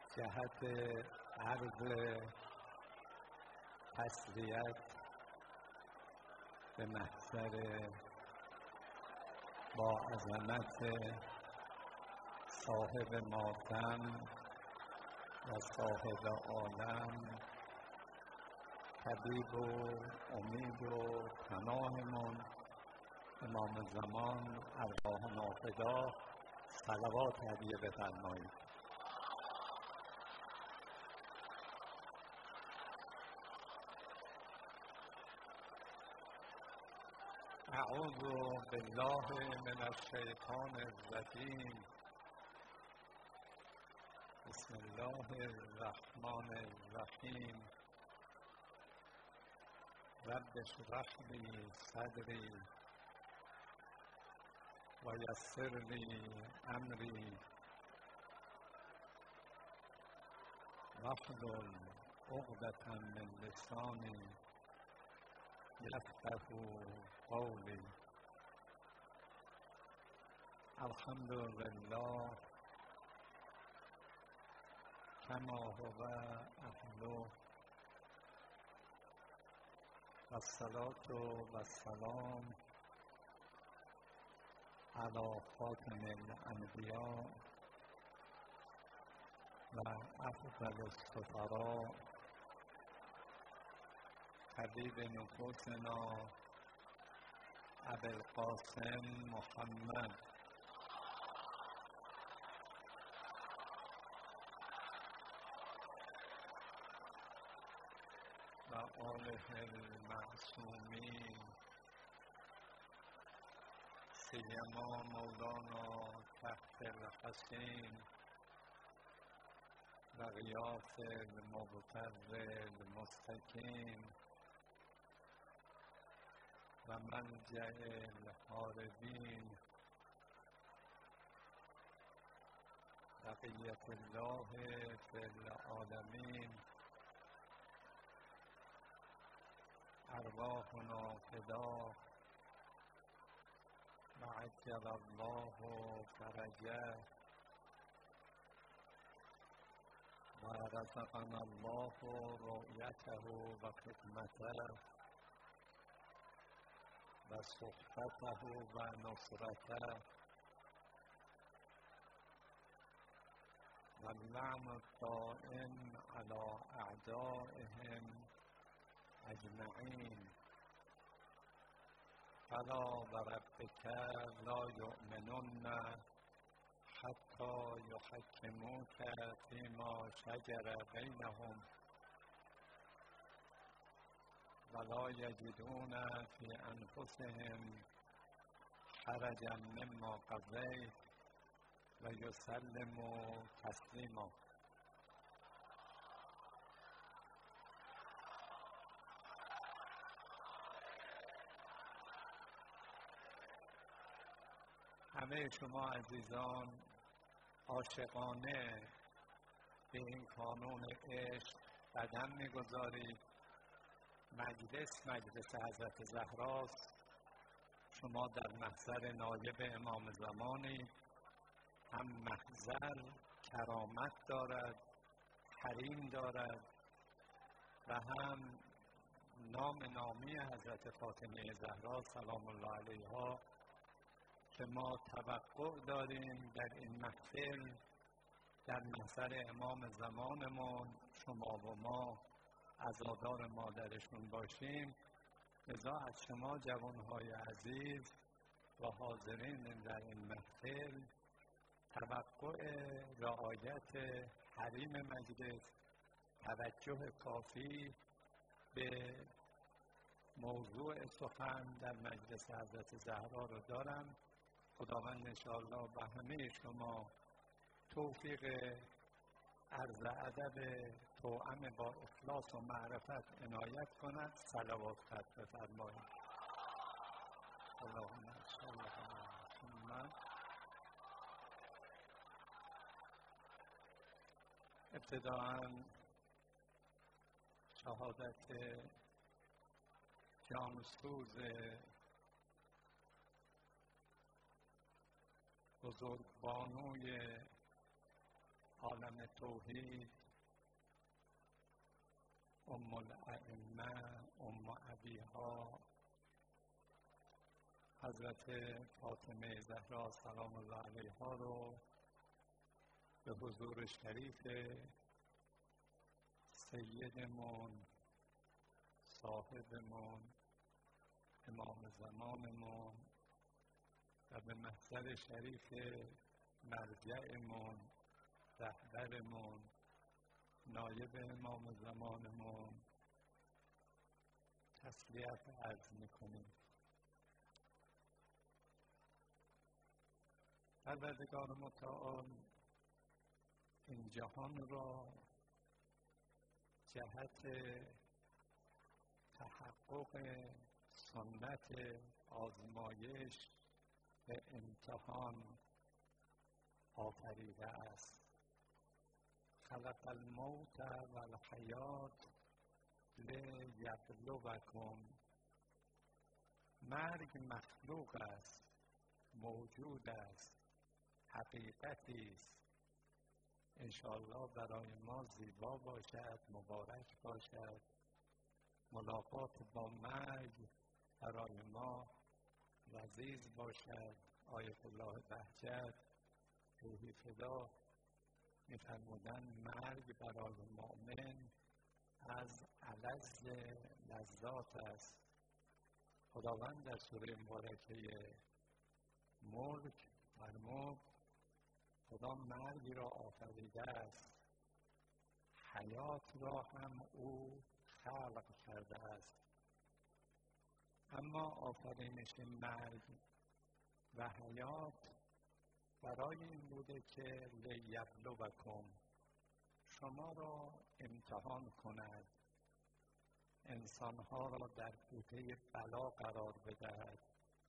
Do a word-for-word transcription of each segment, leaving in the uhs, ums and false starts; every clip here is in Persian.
جهت عرض تسلیت به محضر با عظمت صاحب ماتم و صاحب عالم، طبیب و امید و پناهمان امام زمان ارواح نافدا، صلوات هدیه بفرمایید. اعوذ بالله من الشیطان الرجیم. بسم الله الرحمن الرحیم. رب اشرح لی صدری و یسر لی امری واحلل عقدة من لسانی یفقهوا قولی. الحمد لله کما هو اهله و الصلاة و السلام علی خاتم الانبیاء و افضل السفراء طبیب نفوسنا ابوالقاسم محمد و آله المعصومین، سیما مولانا تحت الحسین و غیاث المبتر المستقیم و ملجأ الهاربین بقیة الله فی العالمین. ارواحنا فدا و عجل الله فرجه و رزقنا الله رؤیته و خدمته و صحبته و نصرته و اللعن الدائم علی اعدائهم اجمعین. فلا وربک لا یؤمنون حتی یحکموک فیما شجر بینهم ولا یجدون فی انفسهم حرجا مما قضیت و یسلموا تسلیما. همه شما عزیزان عاشقانه به این کانون عشق قدم می‌گذارید. مجلس مجلس حضرت زهراست. شما در محضر نایب امام زمانی، هم محضر کرامت دارد، حریم دارد و هم نام نامی حضرت فاطمه زهرا سلام الله علیها که ما توقع داریم در این محفل در محضر امام زمانمون شما و ما عزادار مادرشون باشیم. لذا از شما جوانهای عزیز و حاضرین در این محفل توقع رعایت حریم مجلس، توجه کافی به موضوع سخن در مجلس حضرت زهرا رو دارم. خداوند انشاءالله به همه شما توفیق عرض ادب توأم با اخلاص و معرفت عنایت کند. صلوات خط بفرمایید. اللهم صل علی محمد. ابتداءً شهادت جانسوز بزرگ بانوی عالم توحید، ام الائمه، ام ابیها، حضرت فاطمه زهرا سلام الله علیها رو به حضور شریف سیدمون، صاحبمون، امام زمانمون و به محضر شریف مرجعمون، رهبرمون، نایب امام زمانمون تسلیت عرض میکنیم. پروردگار متعال این جهان را جهت تحقق سنت آزمایش و امتحان آفریده است. خلق الموت و الحیات لیبلوکم. مرگ مخلوق است، موجود است، حقیقتی است. انشاءالله برای ما زیبا باشد، مبارک باشد. ملاقات با مرگ برای ما لذیذ باشد. آیت الله بهجت روحی فدا می‌فرمودند مرگ برای مؤمن از الذ لذات است. خداوند در سوره مبارکه ملک فرمود خدا مرگ را آفریده است، حیات را هم او خلق کرده است. اما آفرینش مرگ و حیات برای این بوده که لیبلوکم، شما را امتحان کند، انسانها را در بوته بلا قرار بدهد.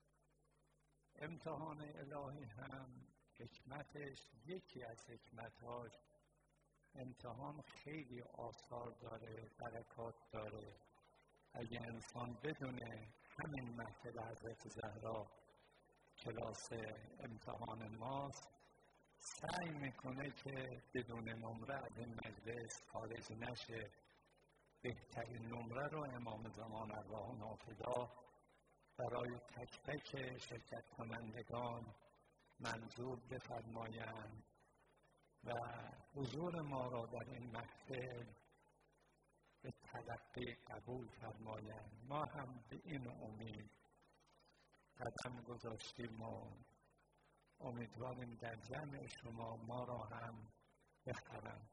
امتحان الهی هم حکمتش، یکی از حکمتهاش، امتحان خیلی آثار داره، برکات داره. اگه انسان بدونه همین محفل حضرت زهرا کلاس امتحان ماست، سعی میکنه که بدون نمره از این مجلس خارج نشه. بهترین نمره رو امام زمان ارواحنا فدا برای تک تک شرکت کنندگان منظور بفرمایند و حضور ما را در این محفل به تلقی قبول فرمایند. ما هم به این امید قدم گذاشتیم و امیدواریم در جمع شما ما را هم بخرند.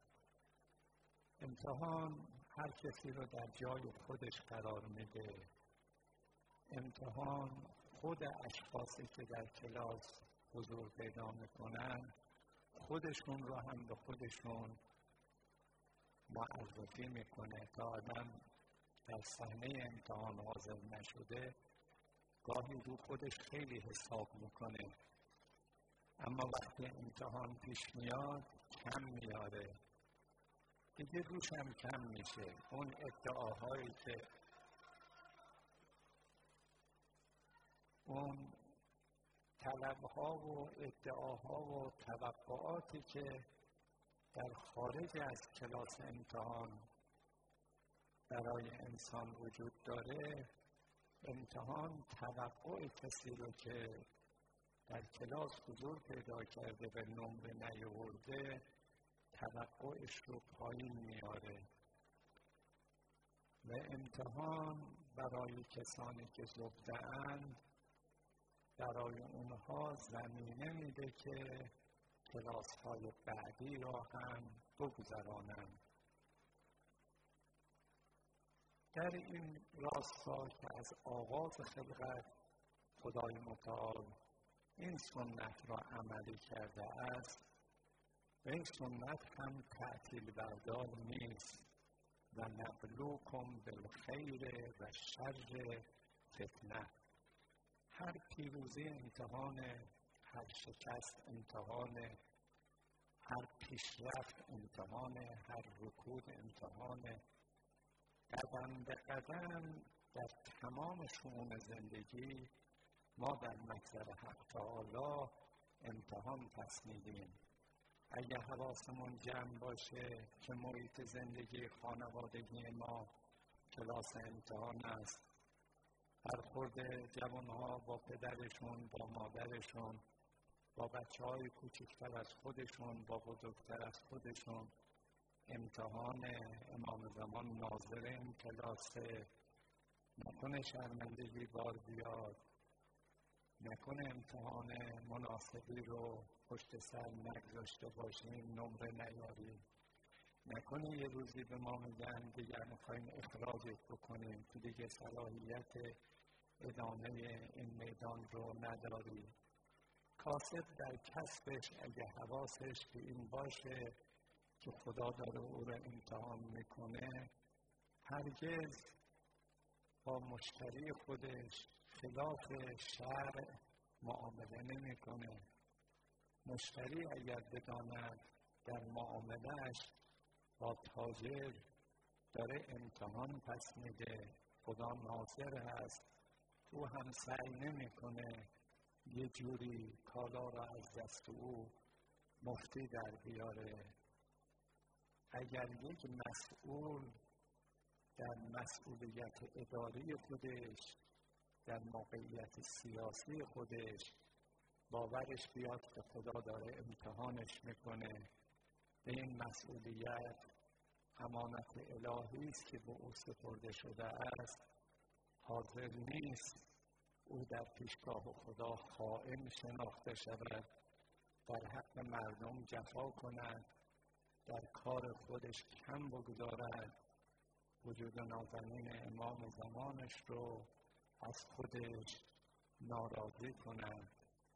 امتحان هر کسی رو در جای خودش قرار میده. امتحان خود اشخاصی که در کلاس حضور پیدا میکنن خودشون رو هم به خودشون معرفی میکنه. تا آدم در صحنه امتحان حاضر نشده گاهی رو خودش خیلی حساب میکنه، اما وقتی امتحان پیش میاد کم میاره، دیگه روش هم کم میشه. اون ادعاهایی که اون طلبها و ادعاها و توقعاتی که در خارج از کلاس امتحان برای انسان وجود داره، امتحان توقع کسی رو که در کلاس حضور پیدا کرده به نمره نیاورده توقعش رو پایین میاره و امتحان برای کسانی که زبده‌اند برای اونها زمینه میده که کلاس های بعدی را هم بگذرانند. در این راستا که از آغاز خلقت خدای متعال این سنت را عملی کرده است و این سنت هم تعطیل بردار نیست. و نبلوکم بالخیر و شر فتنه. هر پیروزی امتحان، هر شکست امتحان، هر پیشرفت امتحان، هر رکود امتحان. قدم به قدم در تمام شؤون زندگی ما در محضر حق تعالی امتحان پس میدیم. اگه حواسمون جمع باشه که محیط زندگی خانوادگی ما کلاس امتحان است. برخورد جوانها با پدرشون، با مادرشون، با بچه های کوچکتر از خودشون، با بزرگتر از خودشون امتحان امام زمان ناظر این کلاسه. نکنه شرمندگی بار بیاد، نکنه امتحان مناسبی رو پشت سر نگذاشته باشیم، نمره نیاریم، نکنه یه روزی به ما میگن دیگر میخوایم اخراجت بکنیم، تو دیگه صلاحیت ادامه این میدان رو نداری. کاسب در کسبش اگه حواسش به این باشه که خدا داره او رو امتحان میکنه، هرگز با مشتری خودش خلاف شرع معامله نمیکنه. مشتری اگر بداند در معاملهش با تاجر داره امتحان پس میده، خدا ناظر هست، او هم سعی نمیکنه یه جوری کالا را از دست او مفتی در بیاره. اگر یک مسئول در مسئولیت اداری خودش، در موقعیت سیاسی خودش باورش بیاد که خدا داره امتحانش میکنه، به این مسئولیت امانت الهی است که به او سپرده شده است، حاضر نیست او در پیشگاه خدا خائن شناخته شود، در حق مردم جفا کند، در کار خودش کم بگذارد، وجود نازنین امام زمانش رو از خودش ناراضی کند.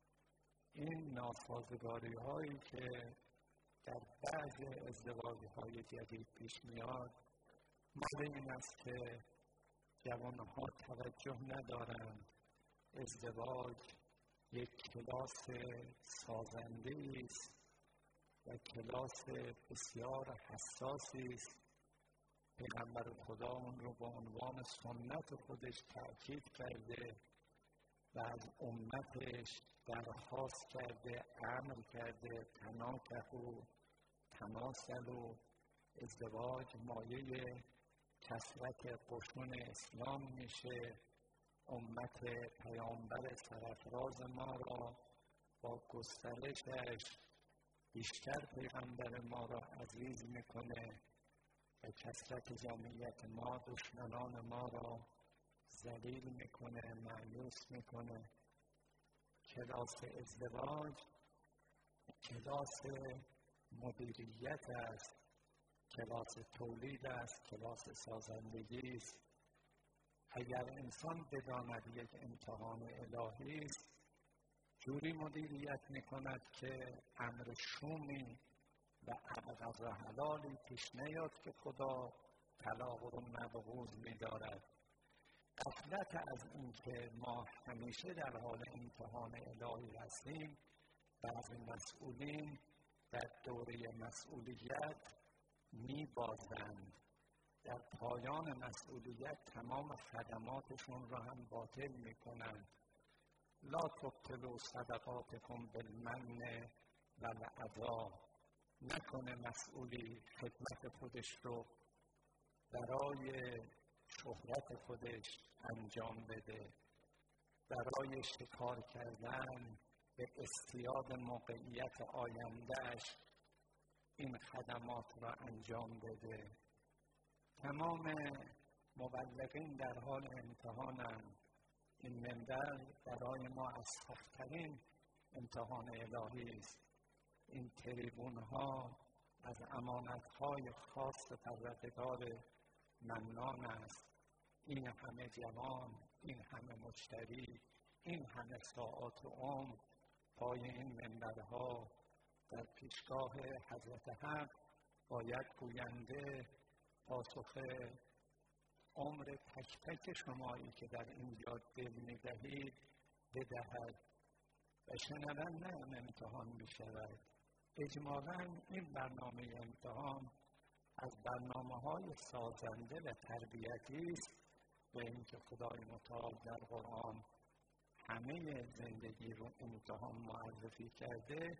این ناسازگاری هایی که در بعض ازدواج های جدید پیش میاد مال این است که جوانها توجه ندارند ازدواج یک کلاس سازنده است و کلاس بسیار حساسی است. پیغمبر خدا اون رو به عنوان سنت خودش تأکید کرده و از امتش درخواست کرده، امر کرده، تناکحوا تناسلوا، ازدواج مایه کثرت قشون اسلام میشه. امت پیامبر سرافراز ما را با گسترشش بیشتر پیغمبر ما را عزیز میکنه و کثرت جمعیت ما دشمنان ما را ذلیل میکنه، مایوس میکنه. کلاس ازدواج کلاس مدیریت است، کلاس تولید است، کلاس سازندگی است. اگر انسان بداند یک امتحان الهی است، جوری مدیریت میکند که امر شومی و ابغض حلالی پیش نیاد که خدا طلاق رو مبغوض می‌دارد. غفلت از اینکه ما همیشه در حال امتحان الهی هستیم. بعضی مسئولین در دوره مسئولیت می‌بازند، در پایان مسئولیت تمام خدماتشون را هم باطل می‌کنند. لا تبطلوا صدقاتکم بالمن والعطا. نکنه مسئولی خدمت خودش رو برای شهرت خودش انجام بده، برای شکار کردن به اصطیاد موقعیت آیندهش این خدمات را انجام بده. تمام مبلغین در حال امتحانند. این منبر برای ما از سخت‌ترین امتحان الهی است. این تریبون ها از امانت های خاص پروردگار منان است. این همه جوان، این همه مشتری، این همه ساعات عمر پای این منبرها در پیشگاه حضرت حق باید گوینده پاسخ عمر تک تک شمایی که در اینجا دل می‌دهید بدهد و شنونده هم امتحان می‌شود. اجمالاً این برنامه امتحان از برنامه‌های سازنده و تربیتی است و اینکه خدای متعال در قرآن همه زندگی رو امتحان معرفی کرده.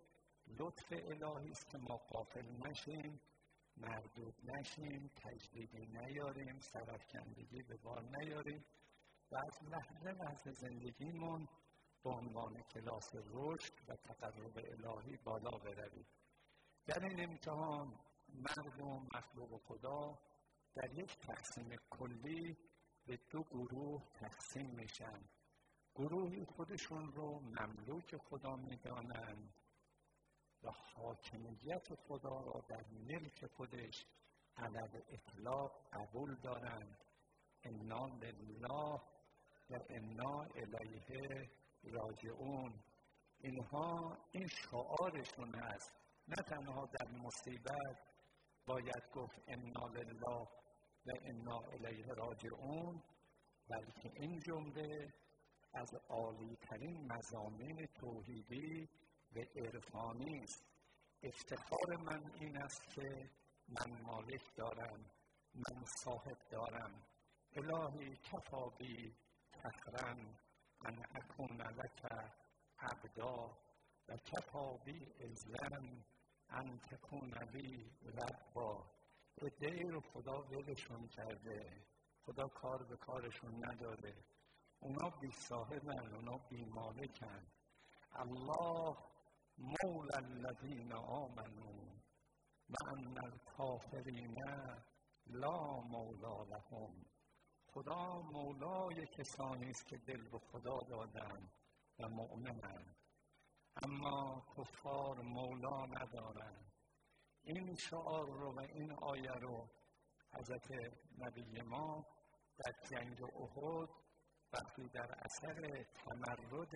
لطف الهی است که ما غافل نشیم، مردود نشیم، تجدیدی نیاریم، سرافکندگی به بار نیاریم و از لحظه لحظه زندگیمون به عنوان کلاس رشد و تقرب الهی بالا برویم. در این امتحان مردم مخلوق خدا در یک تقسیم کلی به دو گروه تقسیم میشن. گروهی خودشون رو مملوک خدا میدانند و حاکمیت خدا را در ملک خودش علی الاطلاق قبول دارند. انا لله و انا الیه راجعون. اینها این شعارشون هست. نه تنها در مصیبت باید گفت انا لله و انا الیه راجعون، بلکه این جمله از عالی ترین مضامین توحیدی و عرفانی است. افتخار من این است که من مالک دارم، من صاحب دارم. الهی کفا بی فخرا ان اکون لک عبدا و کفا بی عزا ان تکون لی ربا. عده‌ای رو خدا ولشون کرده، خدا کار به کارشون نداره، اونا بی صاحبن، اونا بی مالکن. الله مولا الذین آمنوا و ان الکافرین لا مولا لهم. خدا مولای کسانی است که دل به خدا دادند و مؤمنند، اما کفار مولا ندارند. این شعار رو و این آیه رو حضرت نبی ما در جنگ احد وقتی در اثر تمرد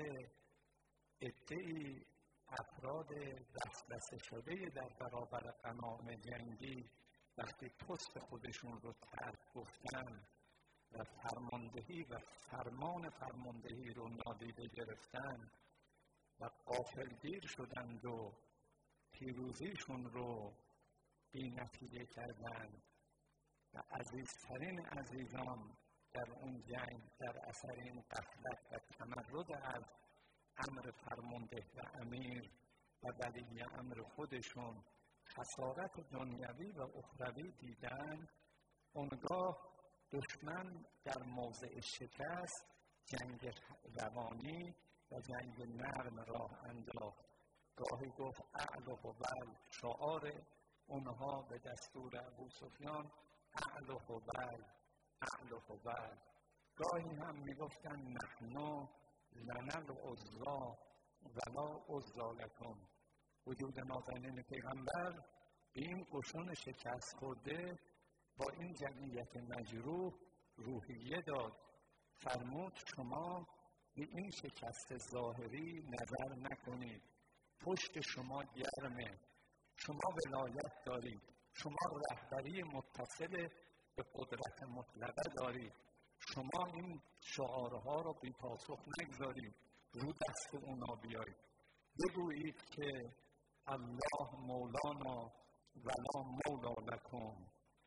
عده‌ای افراد وسوسه شده در برابر غنایم جنگی وقتی پست خودشون رو ترک گفتن و فرماندهی و فرمان فرماندهی رو نادیده گرفتن و غافلگیر شدند و پیروزیشون رو بی نتیجه کردند و عزیزترین عزیزان در اون جنگ در اثر این غفلت و تمرد از امر فرمانده و امیر و ولی امر خودشون خسارت دنیوی و اخروی دیدن، اونگاه دشمن در موضع شکست جنگ روانی و جنگ نرم راه انداخت. گاهی گفت اعل و هبل، شعار اونها به دستور ابوسفیان اعل و هبل، اعل و هبل. گاهی هم میگفتن نحن لنا العزی ولا عزی لکم. وجود نازنین پیغمبر به این قشون شکست خورده با این جمعیت مجروح روحیه داد. فرمود شما به این شکست ظاهری نظر نکنید، پشت شما گرمه، شما ولایت دارید، شما رهبری متصل به قدرت مطلقه دارید، شما این شعارها رو بی پاسخ نگذارید، رو دست اونا بیایید، بگویید که الله مولانا ولا مولا لکم.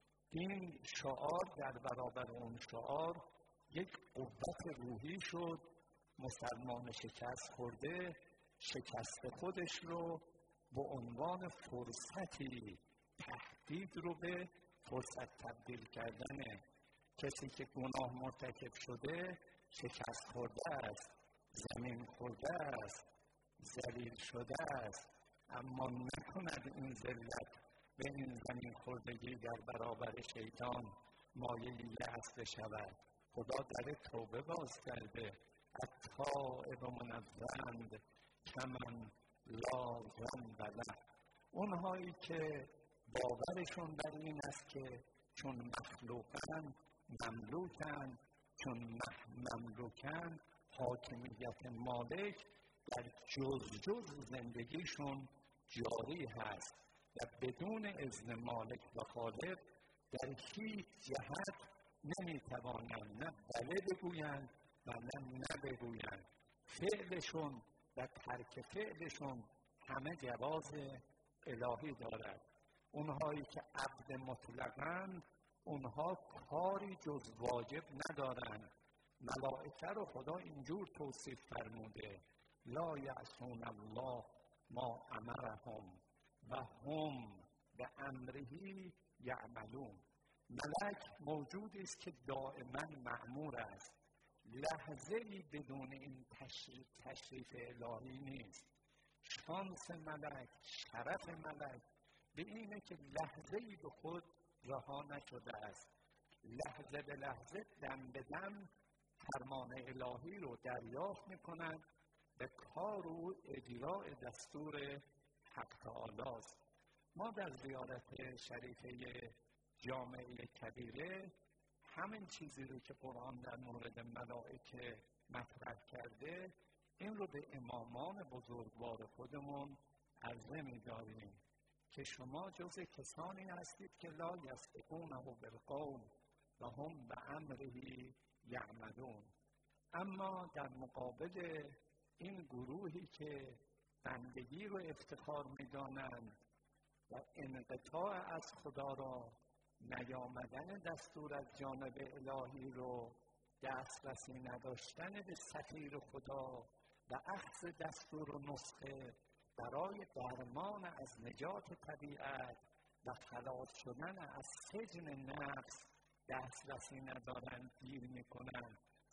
این شعار در برابر اون شعار یک قوت روحی شد. مسلمان شکست خورده شکست خودش رو به عنوان فرصتی تهدید رو به فرصت تبدیل کردنه. کسی که گناه مرتکب شده شکست خورده است، زمین خورده است، ذلیل شده است، اما نکند این ذلت و این زمین خوردگی در برابر شیطان مایه یأس بشود. خدا در توبه باز کرده. التائب من الذنب کمن لا ذنب له. اونهایی که باورشون بر این است که چون مخلوقن مملوکن، چون مملوکن حاکمیت مالک در جز جز زندگیشون جاری هست و بدون اذن مالک و خالق در هیچ جهت نمیتوانند نه بله بگویند و نه نه بگویند. فعلشون و ترک فعلشون همه جواز الهی دارد. اونهایی که عبد مطلقند اونها کاری جز واجب ندارند. ملائکه رو خدا اینجور توصیف فرموده لا یعصون الله ما امرهم و هم به امره یعملون. ملک موجودی است که دائما مأمور است، لحظه‌ای بدون این تشریف تشریف الهی نیست. شانس ملک، شرف ملک به اینه که لحظه‌ای به خود رها نشده است. لحظه به لحظه، دم به دم فرمان الهی رو دریافت میکنند، به کار و اجرای دستور حق تعالی است. ما در زیارت شریفه جامعه کبیره همین چیزی رو که قرآن در مورد ملائکه مطرح کرده، این رو به امامان بزرگوار خودمون عرضه می‌داریم که شما جز کسانی هستید که لا یسبقونه بالقول و هم بامره یعملون. اما در مقابل این گروهی که بندگی رو افتخار می‌دانند و انقطاع از خدا را، نیامدن دستور از جانب الهی رو، دسترسی نداشتن به سفیر خدا و اخذ دستور و نسخه برای درمان از نجات طبیعت و خلاص شدن از سجن نفس دسترسی ندارند، گیر میکنند،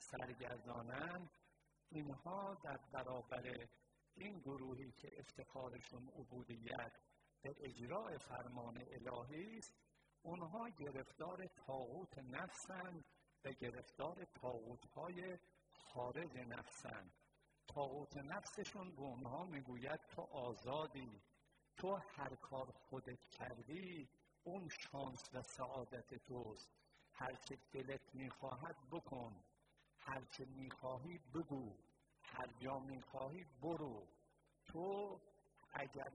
سرگردانند، اینها در برابر این گروهی که افتخارشون عبودیت به اجرای فرمان الهی است، اونها گرفتار طاغوت نفسند و گرفتار طاغوت‌های خارج نفسند. طاغوت نفسشون به اونها میگوید تو آزادی، تو هر کار خودت کردی اون شانس و سعادت توست، هر چه دلت میخواهد بکن، هر چه میخواهی بگو، هر جا میخواهی برو. تو اگر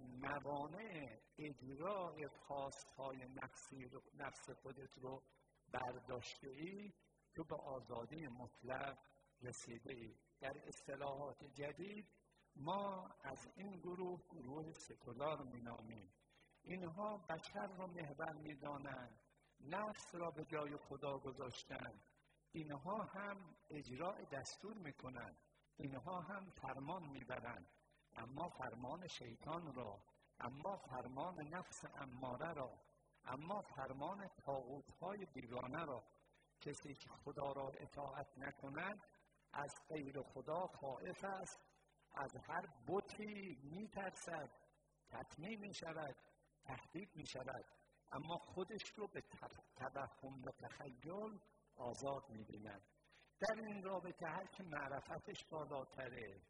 موانع اجرای خواستهای نفسی رو، نفس خودت رو برداشته ای، تو به آزادی مطلق رسیده ای. در اصطلاحات جدید ما از این گروه گروه سکولار مینامیم. اینها بشر را محور میدانند، نفس را به جای خدا گذاشتند. اینها هم اجرای دستور میکنند، اینها هم فرمان میبرند، اما فرمان شیطان را، اما فرمان نفس اماره را، اما فرمان طاغوت‌های بیگانه را. کسی که خدا را اطاعت نکند از غیر خدا خائف است، از هر بتی میترسد، تطمیع میشود، تهدید میشود، اما خودش رو به توهم و تخیل آزاد می‌بیند. در این رابطه هر که معرفتش بالاتره،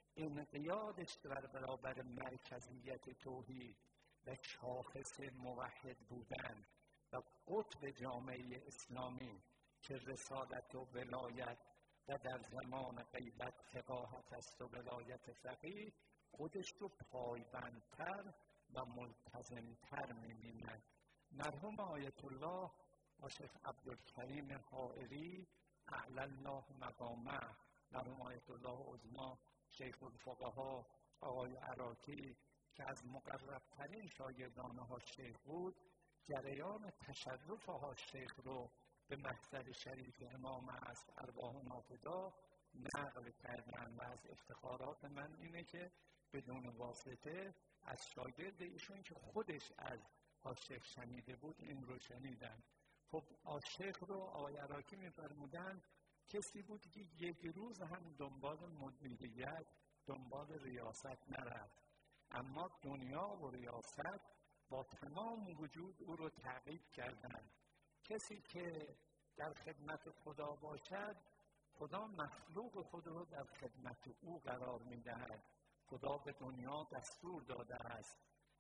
انقیادش در برابر مرکزیت توحید و شاخص موحد بودن و قطب جامعه اسلامی که رسالت و ولایت و در زمان غیبت فقاهت است و ولایت فقیه، خودش رو پایبندتر و ملتزمتر می‌بیند. مرحوم آیت الله شیخ عبدالکریم حائری اعلی الله مقامه، مرحوم آیت الله عظما شیخ الفقها آقای عراقی که از مقربترین شاگردان ها شیخ بود، جریان تشرف ها شیخ رو به محضر شریف امام عصر ارواح نافذه نقل کردن و از افتخارات من اینه که بدون واسطه از شاگرد ایشون که خودش از آشیخ شنیده بود این رو شنیدن. خب آشیخ رو آقای عراقی می‌فرمودن کسی بود که یک روز هم دنبال مدیریت، دنبال ریاست نرفت، اما دنیا و ریاست با تمام وجود او رو تعقیب کردند. کسی که در خدمت خدا باشد، خدا مخلوق خود رو در خدمت او قرار می‌دهد. خدا به دنیا دستور داده است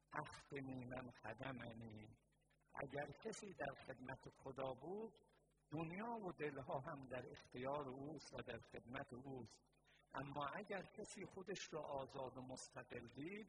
اخدمی من خدمنی. اگر کسی در خدمت خدا بود، دنیا و دلها هم در اختیار اوست و در خدمت اوست. اما اگر کسی خودش را آزاد و مستقل دید،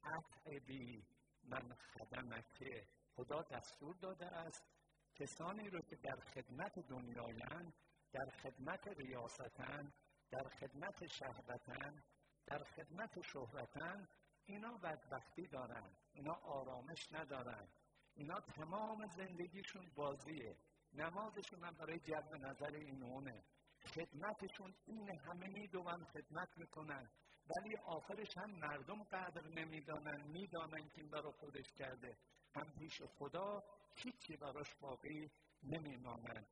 اطعبی من خدمک، خدا دستور داده است کسانی رو که در خدمت دنیایند، در خدمت ریاستند، در خدمت شهوتند، در خدمت شهرتند، اینا بدبختی دارن، اینا آرامش ندارن، اینا تمام زندگیشون بازیه، نمازشون هم برای جلب نظر این اونه، خدمتشون این همه میدونن خدمت میکنن، ولی آخرش هم مردم قدر نمیدانن، میدانن که این برای خودش کرده، هم پیش خدا هیچی براش باقی نمیماند.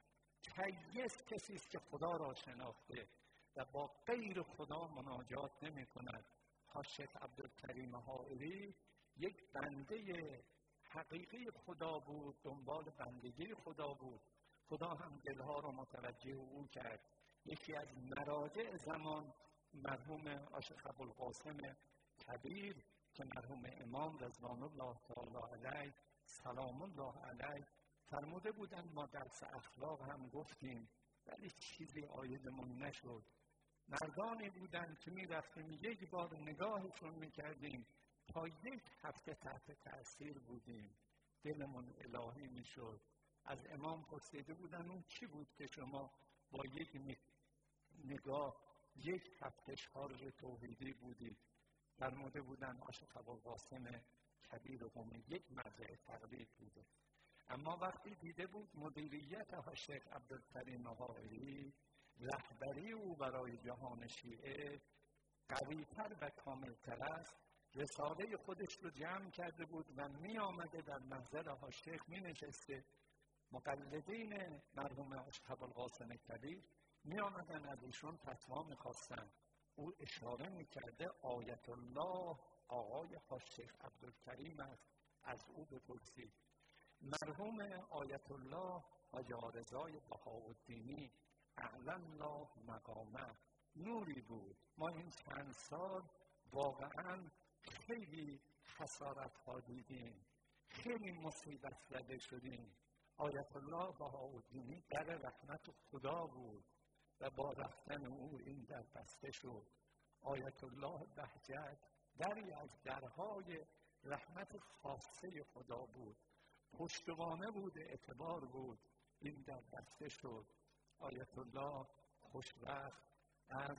کیس کسی است که خدا را شناخته و با غیر خدا مناجات نمی کند. شیخ عبدالکریم حائری یک بنده حقیقی خدا بود، دنبال بندگی خدا بود. خدا هم دلها را متوجه او کرد. یکی از مراجع زمان مرحوم عاشق ابوالقاسم کبیر که مرحوم امام رضوان الله تعالی علیه سلام الله علیه فرموده بودند، ما درس اخلاق هم گفتیم ولی چیزی عایدمون نشد. مردانی بودند که می رفتیم یک بار نگاهشون می کردیم تا یک هفته تحت تأثیر بودیم، دلمون الهی می شد. از امام پرسیده بودن اون چی بود که شما با یک نگاه یک هفته شارژ توحیدی بودید؟ فرموده بودن عاشق ابوالقاسم کبیر قمی یک مرجع تقلید بوده. اما وقتی دیده بود مدیریت شیخ عبدالکریم حائری، رهبری او برای جهان شیعه قوی‌تر و کاملتر است، رساله خودش رو جمع کرده بود و می آمده در محضر شیخ می نشسته. مقلدین مرحوم عاشق ابوالقاسم کبیر می آمدن از ایشون فتوا می خواستن. او اشاره می کرده آیت الله آقای شیخ عبدالکریم است، از او بپرسید. مرحوم آیت الله حاجی رضای بهاءالدینی اعلی الله مقامه نوری بود. ما این چند سال واقعا خیلی خسارت ها دیدیم، خیلی مصیبت زده شدیم. آیت الله بهاءالدینی در رحمت خدا بود و با رفتن او این در بسته شد. آیت الله بهجت دری از درهای رحمت خاصه خدا بود، پشتوانه بود، اعتبار بود، این در بسته شد. آیت الله خوشبخت از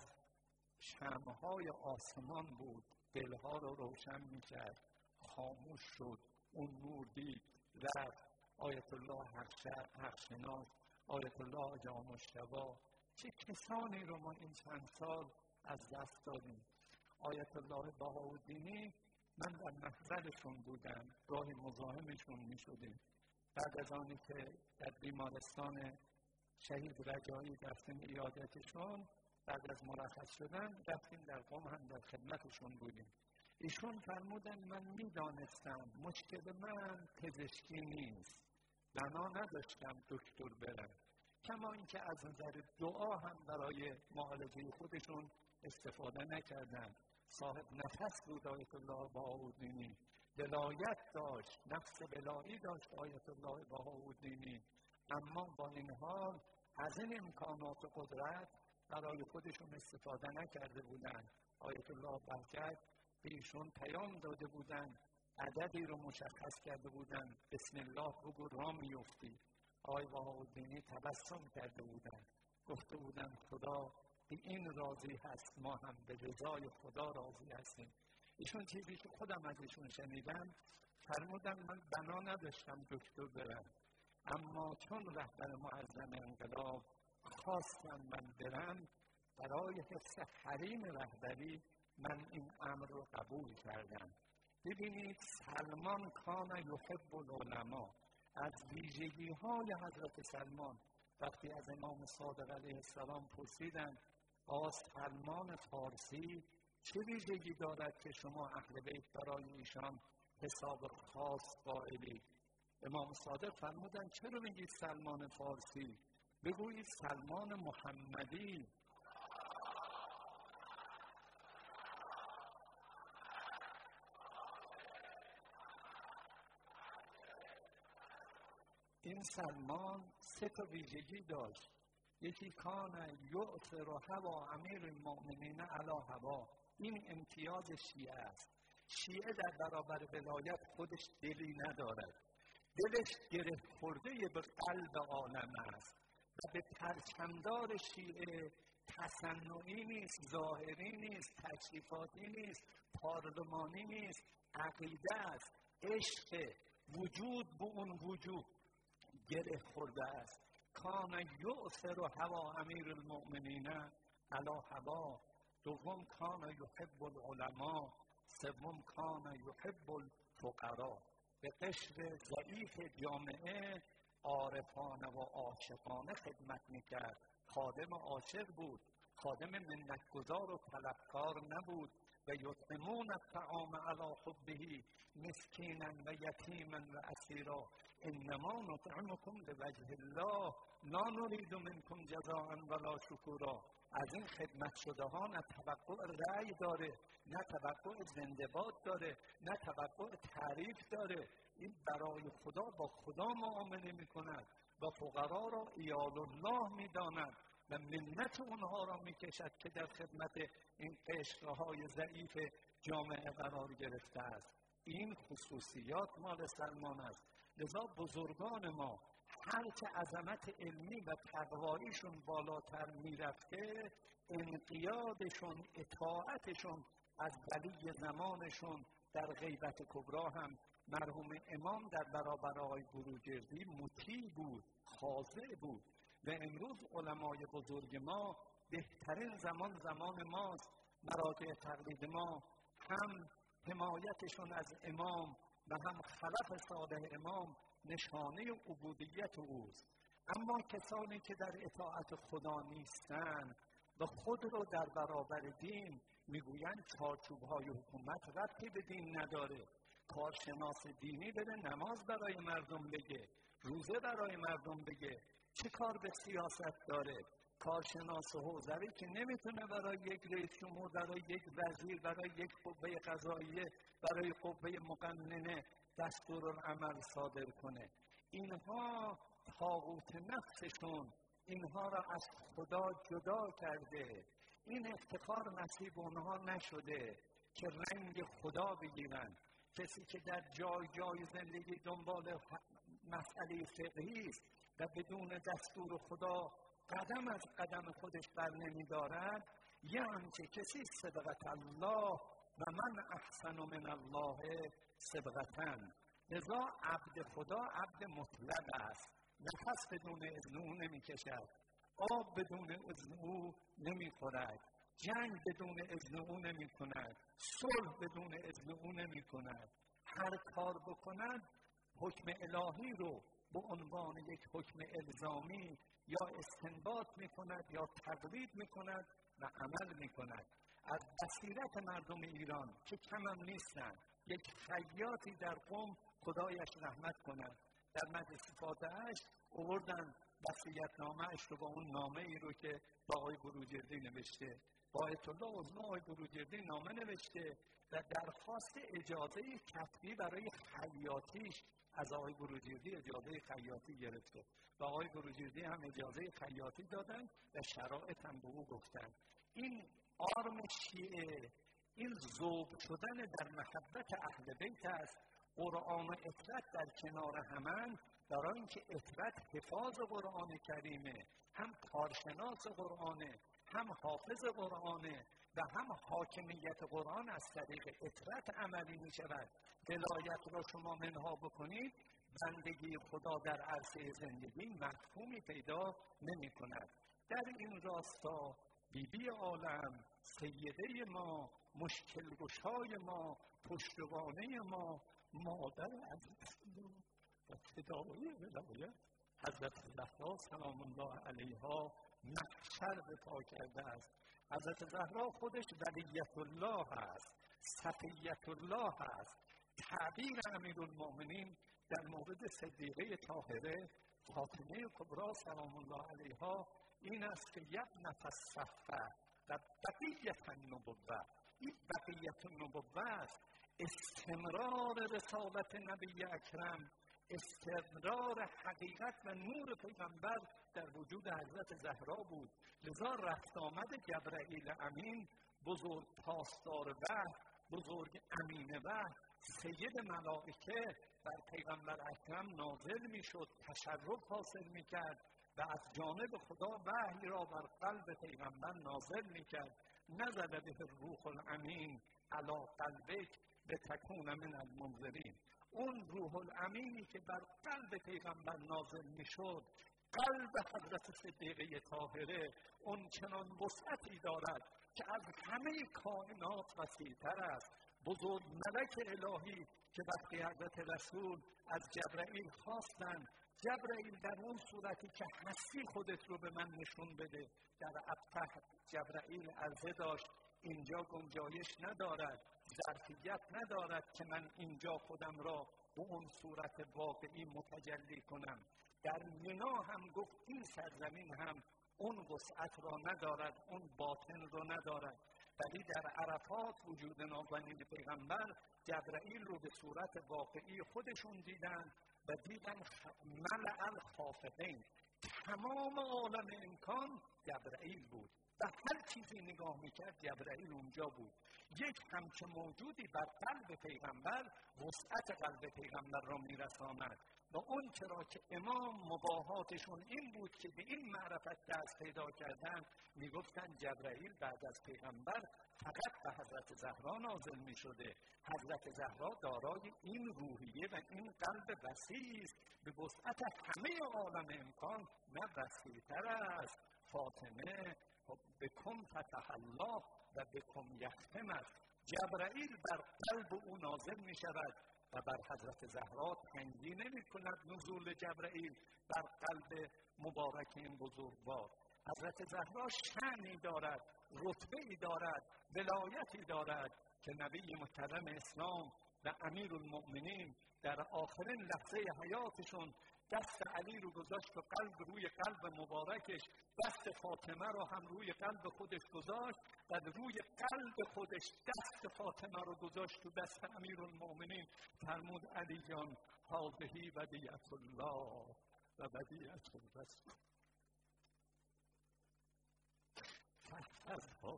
شمع‌های آسمان بود، دلها رو روشن می‌کرد. خاموش شد، اون نور دید رفت. آیت الله حقشناس، آیت الله جامشتبا، چه کسانی رو ما این چند سال از دست دادیم. آیت الله بهاءالدینی من در محضرشون بودم، گاهی مزاحمشون می شدیم. بعد از آنی که در بیمارستان شهید رجایی رفتیم عیادتشون، بعد از مرخص شدن رفتیم در قم هم در خدمتشون بودیم. ایشون فرمودن من می دانستم مشکل من پزشکی نیست، بنا نداشتم دکتر برم، کما اینکه از نظر دعا هم برای معالجه خودشون استفاده نکردن. صاحب نفس بود آیت الله بهاءالدینی، ولایت داشت، نفس ولایی داشت آیت الله بهاءالدینی، اما با این حال از این امکانات و قدرت برای خودشون استفاده نکرده بودن. آیت الله بهجت به ایشون پیام داده بودن، عددی رو مشخص کرده بودن، بسم الله بگو را میفتی. آقای بهاءالدینی تبسم کرده بودن، گفته بودن خدا به این راضی هست، ما هم به رضای خدا راضی هستیم. ایشون چیزی که خودم از ایشون شنیدم، فرمودن من بنا نداشتم دکتر برم، اما چون رهبر معظم انقلاب خواستم من برم، برای حفظ حریم رهبری من این امر رو قبول کردم. ببینید سلمان کان یحب العلماء، از ویژگی های حضرت سلمان وقتی از امام صادق علیه السلام پرسیدن آقا سلمان فارسی چه ویژگی دارد که شما اهل بیت برای ایشان حساب خاص قائلید؟ امام صادق فرمودن چرا میگید سلمان فارسی؟ بگویید سلمان محمدی. این سلمان سه تا ویژگی داشت. یکی کان یؤثر هوا امیر المؤمنین علی هوا، این امتیاز شیعه است. شیعه در برابر ولایت خودش دلی ندارد، دلش گره خورده به قلب عالم است و به پرچمدار شیعه تصنعی نیست، ظاهری نیست، تشریفاتی نیست، پارلمانی نیست، عقیده است، عشق، وجود به اون وجود گره خورده است. کان یؤثر هوا امیر المؤمنین علی هوا، دوم کان یحب العلماء، سوم کان یحب الفقراء. به قشر ضعیف جامعه عارفانه و عاشقانه خدمت میکرد. خادم عاشق بود، خادم منتگزار و طلبکار نبود. و یطعمون الطعام علی حبه مسکینا و یتیما و اسیرا انما نطعمکم لوجه الله لا نرید منکم جزاء ولا شکورا. از این خدمت شده ها نه توقع رأی داره، نه توقع زنده‌باد داره، نه توقع تعریف داره. این برای خدا با خدا معامله میکند و فقرا را عیال الله میداند و منت اونها را میکشد که در خدمت این قشرهای ضعیف جامعه قرار گرفته است. این خصوصیات مال سلمان است. لذا بزرگان ما هرچه عظمت علمی و تقواییشون بالاتر میرفته، انقیادشون، اطاعتشون از ولی زمانشون در غیبت کبرا هم مرحوم امام در برابر آقای بروجردی مطیع بود، خاضع بود. و امروز علمای بزرگ ما بهترین زمان زمان ماست. مراجع تقلید ما هم حمایتشون از امام و هم خلف صالح امام نشانه عبودیت اوست. اما کسانی که در اطاعت خدا نیستند و خود رو در برابر دین میگویند چارچوب‌های حکومت ربطی به دین نداره. کارشناس دینی بره نماز برای مردم بگه، روزه برای مردم بگه، چه کار به سیاست داره؟ کارشناس حوزوی که نمیتونه برای یک رئیس جمهور، برای یک وزیر، برای یک قوه قضاییه، برای قوه مقننه دستورالعمل صادر کنه. اینها طاغوت نفسشون اینها را از خدا جدا کرده. این افتخار نصیب اونها نشده که رنگ خدا بگیرن. کسی که در جای جای زندگی دنبال مسئله فقهی است و بدون دستور خدا قدم از قدم خودش بر نمی دارد، یعنی که کسی صبغت الله و من احسن من الله صبغتاً. لذا عبد خدا عبد مطلق است. نفس بدون اذن او نمی کشد، آب بدون اذن او نمی خورد، جنگ بدون اذن او نمی کند، صلح بدون اذن او نمی کند. هر کار بکند حکم الهی رو به عنوان یک حکم الزامی یا استنباط می کند یا تقلید می کند و عمل می کند. از بصیرت مردم ایران که کم هم نیستند، یک خیاطی در قم خدایش رحمت کند در مجلس فاتحه‌اش آوردن وصیت‌نامه‌اش رو با اون نامه ای رو که با آقای بروجردی نوشته، با آیت الله عظمی آقای بروجردی نامه نوشته و درخواست اجازه کتبی برای خیاطیش از آقای بروجردی اجازه خیاطی گرفته و آقای بروجردی هم اجازه خیاطی دادن و شرایط هم به او گفتن. این آرم شیعه، این ذوب شدن در محبت اهل بیت است. قرآن و اطرت در کنار همن، برای اینکه اطرت حفاظ قرآن کریمه، هم کارشناس قرآنه، هم حافظ قرآنه و هم حاکمیت قرآن از طریق اطرت عملی می شود. ولایت را شما منها بکنید، بندگی خدا در عرصه زندگی مفهومی پیدا نمی کند. در این راستا بی بی عالم، سیده ما، مشکل گشای ما، پشتوانه ما، مادر عزیز و فدای ولایت حضرت زهرا سلام الله علیها محشر به پا کرده است. حضرت زهرا خودش ولیت الله است، صفیت الله است. تعبیر امیرالمؤمنین در مورد صدیقه طاهره فاطمه کبری سلام الله علیها این است که یبنة الصفوة و بقیت النبوة. این بقیت النبوة است، استمرار رسالت نبی اکرم، استمرار حقیقت و نور پیغمبر در وجود حضرت زهرا بود. لذا رفت آمد جبرائیل امین، بزرگ پاسدار وحی، بزرگ امین وحی، سید ملائکه بر پیغمبر اکرم نازل می شد، تشرف حاصل می کرد و از جانب خدا وحی را بر قلب پیغمبر نازل می کرد. نزل به الروح الامین علی قلبک لتکون من المنذرین. اون روح الامینی که بر قلب پیغمبر نازل می شد قلب حضرت صدیقه طاهره اون چنان وسعتی دارد که از همه کائنات وسیع‌تر است. بزرگ ملک الهی که وقتی حضرت رسول از جبرائیل خواستند جبرائیل در اون صورتی که هستی خودت رو به من نشون بده، در ابطح جبرائیل عرضه داشت اینجا گنجایش ندارد، ظرفیت ندارد که من اینجا خودم را به اون صورت واقعی متجلی کنم. در منا هم گفت این سرزمین هم اون وسعت را ندارد، اون باطن را ندارد. ولی در عرفات وجود نازنین پیغمبر جبرائیل رو به صورت واقعی خودشون دیدن و دیدن ملأ الخافقین، تمام عالم امکان جبرائیل بود و هر چیزی نگاه میکرد جبرائیل اونجا بود. یک همچه موجودی بر قلب پیغمبر وسعت قلب پیغمبر را میرساند و اون چرا که امام مباهاتشون این بود که به این معرفت دست پیدا کردن، میگفتن جبرائیل بعد از پیغمبر فقط به حضرت زهرا نازل می شده. حضرت زهرا دارای این روحیه و این قلب وسیع است، به وسعت همه عالم امکان نه وسیع‌تر است. فاطمه بکم فتح الله و بکم یختم است. جبرائیل بر قلب او نازل می شود و بر حضرت زهرا تنگی نمی کند نزول جبرائیل بر قلب مبارک این بزرگوار. حضرت زهرا شأنی دارد، رتبه‌ای دارد، ولایتی دارد که نبی محترم اسلام و امیرالمؤمنین در آخرین لحظه حیاتشون دست علی رو گذاشت و قلب روی قلب مبارکش، دست فاطمه رو هم روی قلب خودش گذاشت و روی قلب خودش دست فاطمه رو گذاشت تو دست امیرالمؤمنین. فرمود علی جان هذه ودیعة الله و ودیعة الرسول فاحفظها.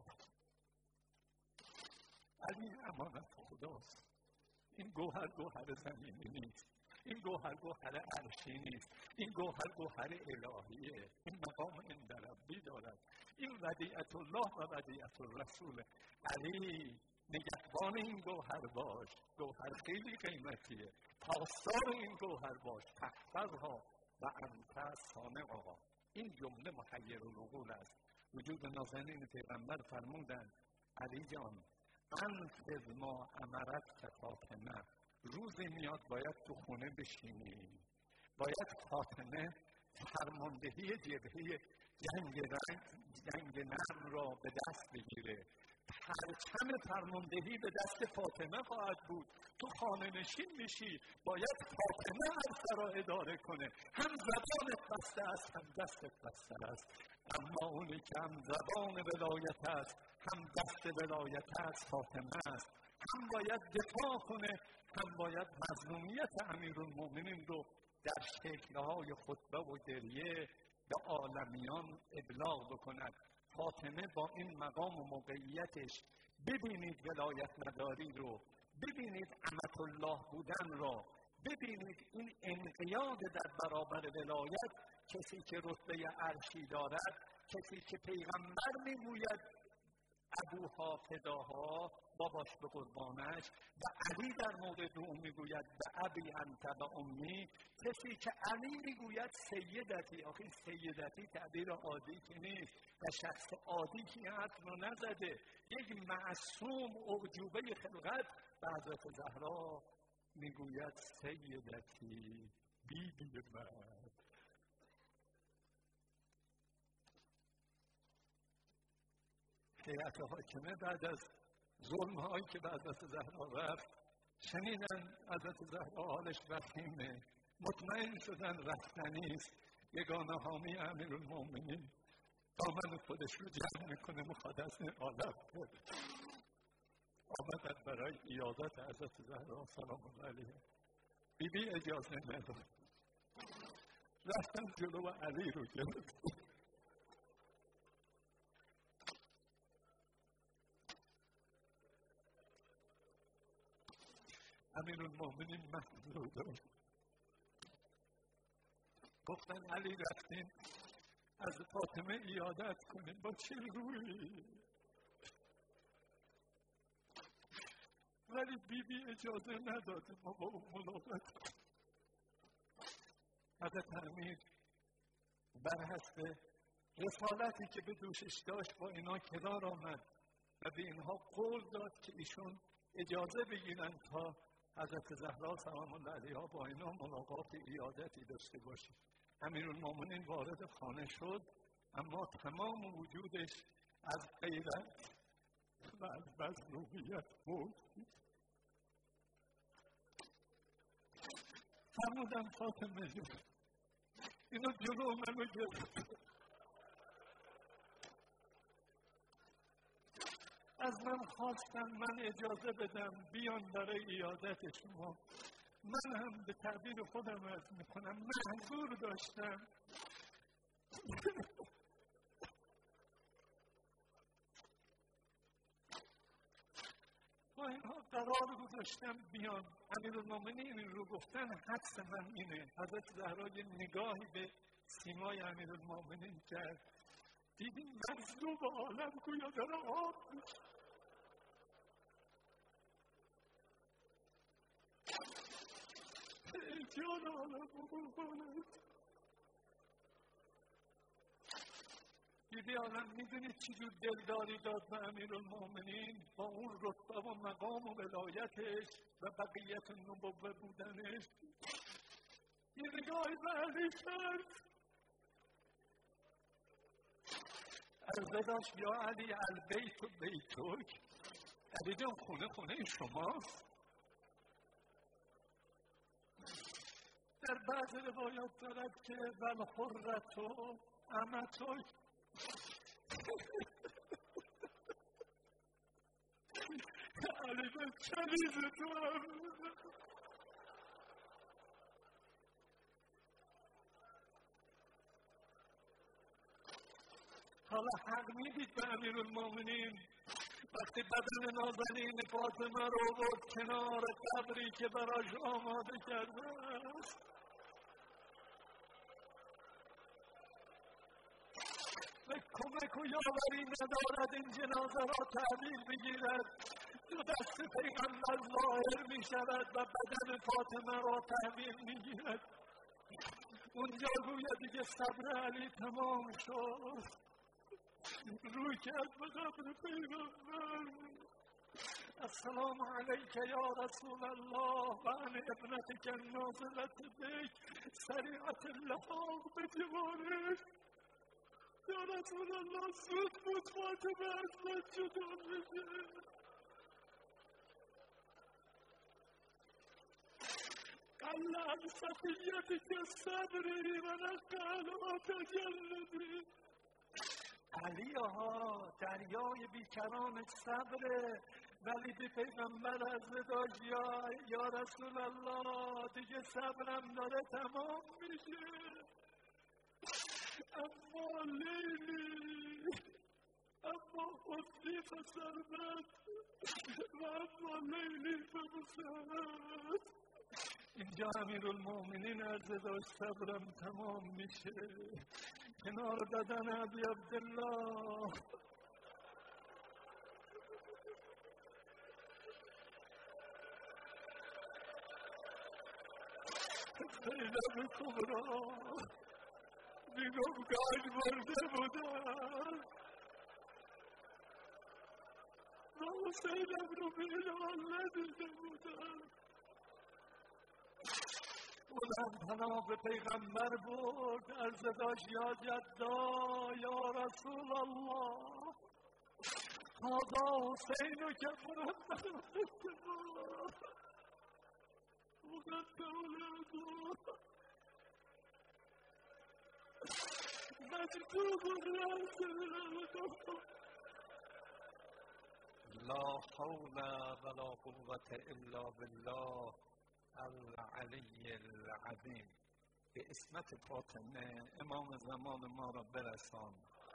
علی امانت خداست. این گوهر گوهر زمینی نیست، این گوهر گوهر عرشی نیست، این گوهر گوهر الهیه. این مقام عند ربی دارد. این ودیعة الله و ودیعة الرسول. علی نگهبان این گوهر باش، گوهر خیلی قیمتیه، پاسدار این گوهر باش. تحفظها و انت صانعها. این جمله محیر العقول است. وجود نازنین پیغمبر فرمودند علی جان انفذ ما امرت فاطمه، روزی میاد باید تو خونه بشینی، باید فاطمه فرماندهی جبهه جنگ رنگ جنگ نرم را به دست بگیره. پرچم فرماندهی به دست فاطمه خواهد بود. تو خانه نشین میشی، باید فاطمه عرصه را اداره کنه. هم زبانت بسته است هم دستت بسته است، اما اونی که هم زبان ولایت است هم دست ولایت است فاطمه است. هم باید دفاع کنه، هم باید مظلومیت امیرالمؤمنین رو در شکل‌های خطبه و گریه به عالمیان ابلاغ بکند. فاطمه با این مقام و موقعیتش، ببینید ولایت مداری رو، ببینید امة الله بودن را، ببینید این انقیاد در برابر ولایت. کسی که رتبه عرشی دارد، کسی که پیغمبر میگوید ابوها فداها، باباش به قربانش، و علی در مورد او میگوید به ابی انت و امی. کسی که علی میگوید سیدتی، آخه سیدتی تعبیر عادی که نیست و شخص عادی که حرف رو نزده، یک معصوم اعجوبه خلقت به حضرت زهرا میگوید سیدتی، بیبی من. هیئت حاکمه بعد از ظلم‌هایی که به حضرت زهرا رفت شنیدن حضرت زهرا حالش وخیمه، مطمئن شدن رفتنی است. یگانه حامی امیرالمؤمنین دامن خودش رو جمع میکنه، میخواد از این عالم بره. آمدن برای عیادت حضرت زهرا سلام الله علیها. بی بی اجازه نداد، رفتن جلو علی رو گرفت. امیرالمؤمنین مهدود داشت. گفتن علی رفتین از فاطمه عیادت کنیم، با چه روی؟ ولی بی بی اجازه نداده ما با اون ملاقات کنیم. حضرت امیر بر حسب رسالتی که به دوشش داشت با اینا کنار آمد و به اینها قول داد که ایشون اجازه بگیرن تا حضرت زهرا سلام الله علیها با اینا ملاقات عیادتی داشته باشه. امیرالمومنین وارد خانه شد، اما تمام وجودش از غیرت و از مظلومیت بود. فرمودم فاطمه جون اینو جلو منو گرفت، از من خواستن من اجازه بدم بیان برای عیادت شما. من هم به تعبیر خودم عرض میکنم محضور داشتم با اینها قرار گذاشتم بیان. امیرالمومنین این رو گفتن، حدس من اینه حضرت زهرا یه نگاهی به سیمای امیرالمومنین کرد، دیدیم مظلوم عالم گویا داره آب میشه. جان عالم بکنید دیدی عالم. میدونید چجور دلداری داد به امیرالمومنین با اون رتبه و مقام و ولایتش و بقیت نبوه بودنش؟ یه نگاهی به علی کرد، عرضه داشت یا علی البیت و بیتوک، علی جان خونه خونه شماست. در بعض روایات دارد که والحرة امتک، علی جان چلیز تو هم. حالا حق میدید به امیرالمومنین وقتی بدن نازنین فاطمه رو برد کنار قبری که براش آماده کرده است، و کمک و یاوری ندارد این جنازه را تحویل بگیرد، دو دست پیغمبر ظاهر می شود و بدن فاطمه را تحویل می گیرد. اونجا گویا دیگه صبر علی تمام شد، روی کرد به قبر پیغمبر، السلام علیک یا رسول الله و عن ابنتک النازلة بک سریعة اللحاق به جوارش. یا رسول الله زود بود فاطمه از من جدا بشه. قل عن صفیتک صبری و نقل تجلدی. علی ها دریای بیکران صبره، ولی به پیغمبر عرضه داشت یا یا رسول الله دیگه صبرم داره تمام میشه، اما لیلی اما حسنی فسرمت و اما لیلی فمسرمت. اینجا امیرالمومنین عرضه داشت صبرم تمام میشه، کنار بدن ابی عبدالله زینب کبرا میگم گاج برده بودن و حسینم رو بیلال ندیده بودن. اونم پناه به پیغمبر بود، عرضه داشت یا جدا یا رسول الله هذا حسین که فرد وقد اولاده مجدوب الرأس لا حول ولا قوة الا بالله العلی العظیم. به اسمت فاطمه امام زمان ما را برسان.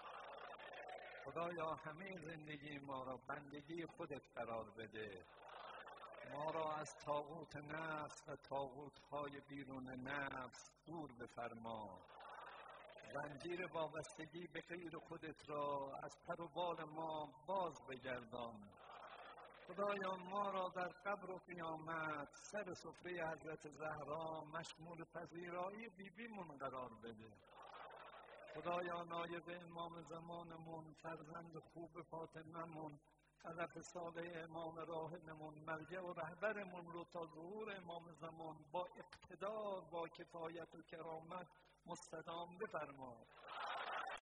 خدایا همه زندگی ما را بندگی خودت قرار بده، ما را از طاغوت نفس و طاغوت های بیرون نفس دور بفرما، زنجیر وابستگی به غیر خودت را از پر و بال ما باز بگردان. خدایا ما را در قبر و قیامت سر سفره حضرت زهرا مشمول پذیرایی بی بیمون قرار بده. خدایا نایب امام زمانمون، فرزند خوب فاطمه‌مون، خلف صالح امام راهبمون، مرجع و رهبرمون رو تا ظهور امام زمان با اقتدار، با کفایت و کرامت مستدام بفرما.